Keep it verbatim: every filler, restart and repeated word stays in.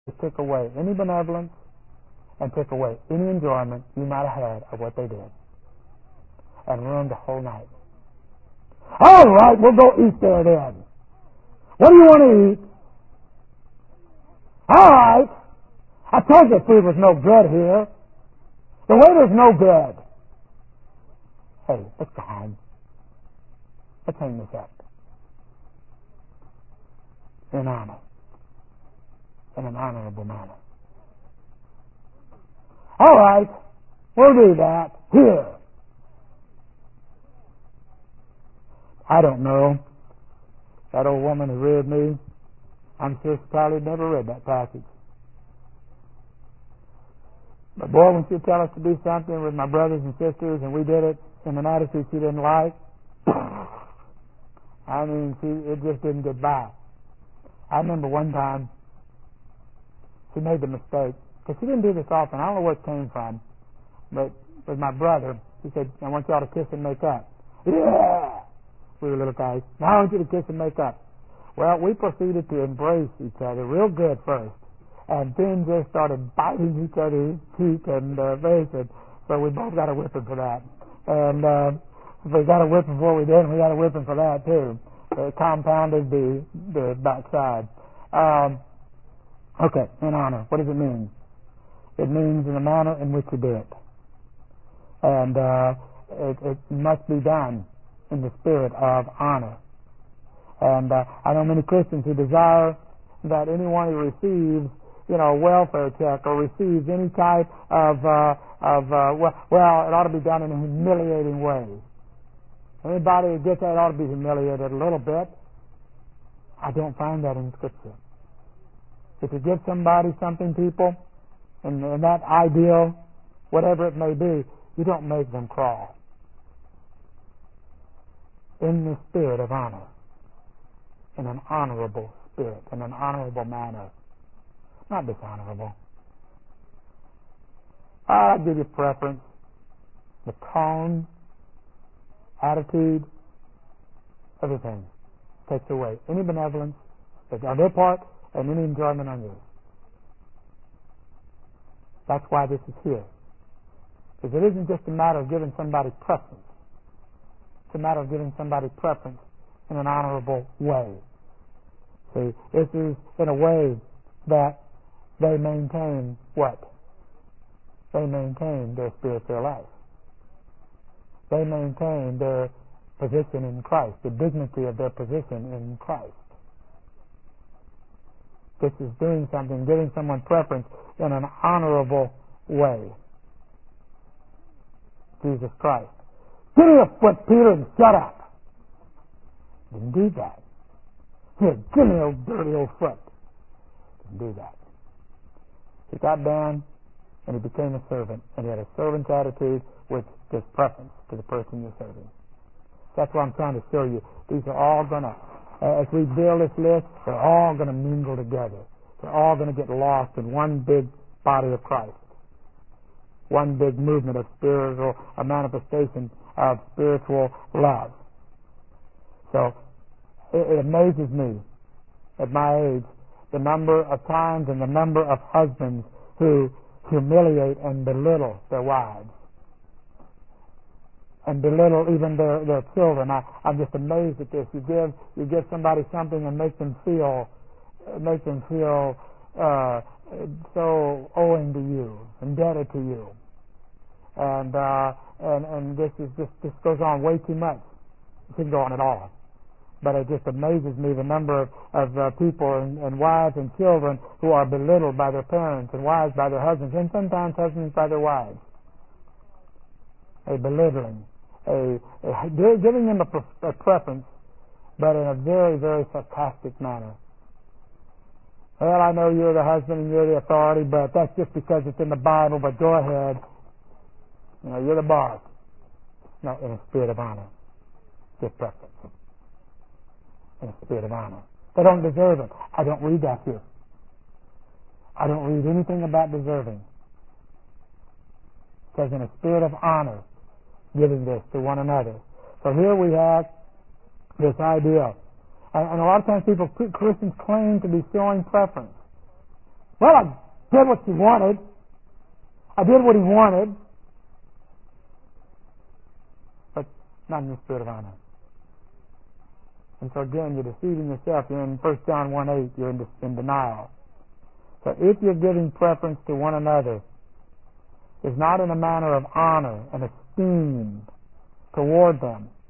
took away any benevolence and took away any enjoyment you might have had of what they did, and ruined the whole night. All right, we'll go eat there then. What do you want to eat? All right. I told you food was no good here. The waiter's no good. Hey, let's go home. Let's hang this up. In honor. In an honorable manner. All right, we'll do that. Here. I don't know. That old woman who reared me, I'm sure she probably never read that passage. But boy, when she'd tell us to do something with my brothers and sisters, and we did it in an attitude she didn't like, I mean, she, it just didn't get by. I remember one time she made the mistake, because she didn't do this often. I don't know where it came from, but with my brother, she said, I want y'all to kiss and make up. Yeah! We were little guys. Now I want you to kiss and make up. Well, we proceeded to embrace each other real good first, and then just started biting each other's cheek and uh, face, and so we both got a whipping for that. And uh, we got a whipping before we did, and we got a whipping for that too. It compounded the the backside. Um, okay, in honor. What does it mean? It means in the manner in which you do it, and uh, it, it must be done in the spirit of honor. And uh, I know many Christians who desire that anyone who receives, you know, a welfare check or receives any type of, uh, of uh, well, well, it ought to be done in a humiliating way. Anybody who gets that ought to be humiliated a little bit. I don't find that in Scripture. If you give somebody something, people, and, and that ideal, whatever it may be, you don't make them crawl. In the spirit of honor. In an honorable spirit, in an honorable manner. Not dishonorable. I'll give you preference. The tone, attitude, everything takes away any benevolence on their part and any enjoyment on yours. That's why this is here. Because it isn't just a matter of giving somebody preference. It's a matter of giving somebody preference in an honorable way. See, this is in a way that they maintain what? They maintain their spiritual life. They maintain their position in Christ, the dignity of their position in Christ. This is doing something, giving someone preference in an honorable way. Jesus Christ. Give me a foot, Peter, and shut up. Didn't do that. Here, give me a dirty old foot. Didn't do that. He got down and he became a servant, and he had a servant's attitude which gives preference to the person you're serving. That's what I'm trying to show you. These are all going to, uh, as we build this list, they're all going to mingle together. They're all going to get lost in one big body of Christ. One big movement of spiritual, a manifestation of spiritual love. So, it, it amazes me, at my age, the number of times and the number of husbands who humiliate and belittle their wives. And belittle even their, their children. I, I'm just amazed at this. You give you give somebody something and make them feel make them feel uh, so owing to you, indebted to you, and uh, and and this is just this goes on way too much. It shouldn't go on at all. But it just amazes me the number of, of uh, people and, and wives and children who are belittled by their parents, and wives by their husbands, and sometimes husbands by their wives. A belittling. A, a giving them a, pre- a preference, but in a very, very sarcastic manner. Well, I know you're the husband and you're the authority, but that's just because it's in the Bible, but go ahead. You know, you're the boss. No, in a spirit of honor. Give preference. In a spirit of honor. They don't deserve it. I don't read that here. I don't read anything about deserving. It says in a spirit of honor, giving this to one another. So here we have this idea. And, and a lot of times people, Christians claim to be showing preference. Well, I did what she wanted. I did what he wanted. But not in the spirit of honor. And so again, you're deceiving yourself. You're in First John one eight. You're in, in denial. So if you're giving preference to one another, it's not in a manner of honor and esteem toward them.